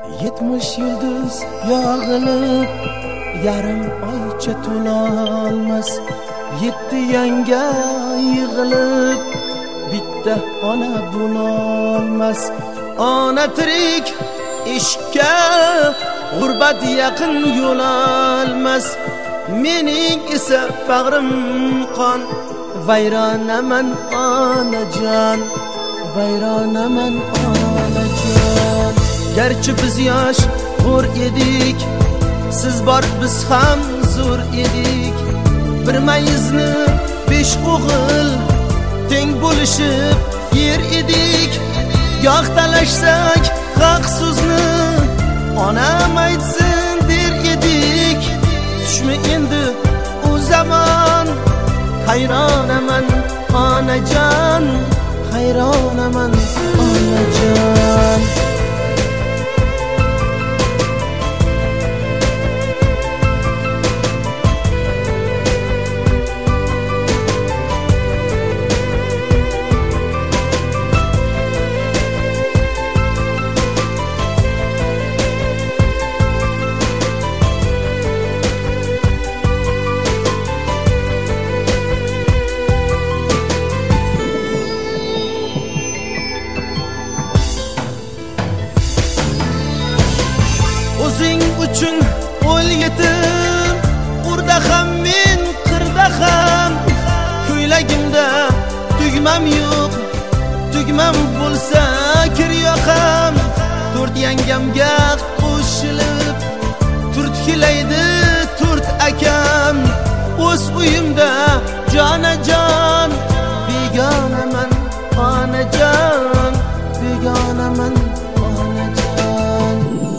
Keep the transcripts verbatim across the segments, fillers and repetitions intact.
Yetmish yulduz yog'ilib yarim oycha to'lolmas, yetti yanga yig'ilib bitta ona bo'lolmas. Ona tirik ishga g'urbat yaqin yo'lolmas, mening esa bag'rim qon, vayronaman onajon, vayronaman onajon. Garchi biz yosh g'ur edik, siz bor biz ham zo'r edik. Bir mayizni besh o'g'il teng bo'lishib yer edik. Yo'q talashsak haq so'zni onam aytsin der edik. Tushmi endi u zamon, hayronaman onajon, hayronaman onajon. O'zing uchun o'l yetim, urda ham men qirda ham. Ko'ylagimda tugmam yo'q, tugmam bo'lsa kir yoqam. To'rt yangamga qo'shilib turtkilaydi to'rt akam. O'z uyimda jonajon, begonaman onajon, begonaman onajon.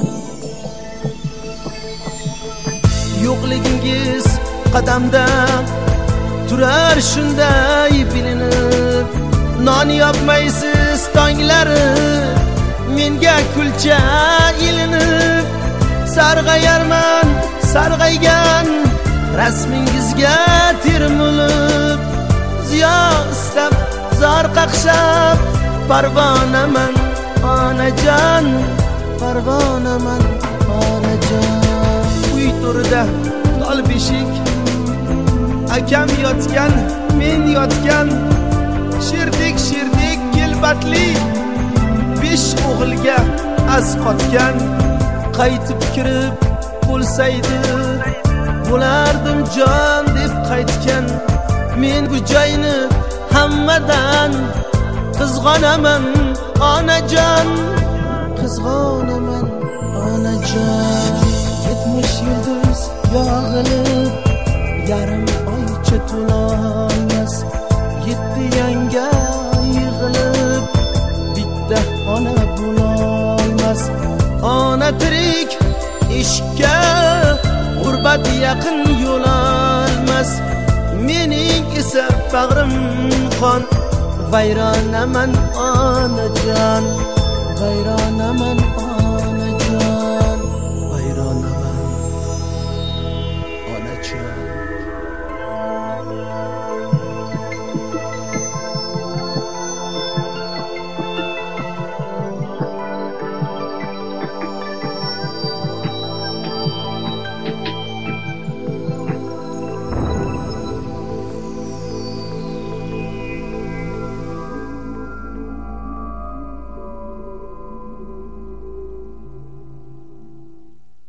Yo'qligingiz qadamda turar shunday bilinib. Non yopmaysiz tonglari menga kulcha ilinib. Sarg'ayarman sarg'aygan rasmingizga termulib. Ziyo istab zor qaqshab parvonaman onajon, parvonaman onajon. Uy to'rida tol beshik, akam yotgan men yotgan. Sherdek sherdek kelbatli besh o'g'ilga az qotgan. Qaytib kirib bo'lsaydi bo'lardim jon deb qaytgan. Men bu joyni hammadan qizg'onaman onajon, qizg'onaman onajon. Yetmish yulduz yog'ilib yarim oycha to'lolmas, yetti yanga yig'ilib bitta ona bo'lolmas. Ona tirik ishga g'urbat yaqin yo'lolmas, mening esa bag'rim qon, vayronaman onajon, vayronaman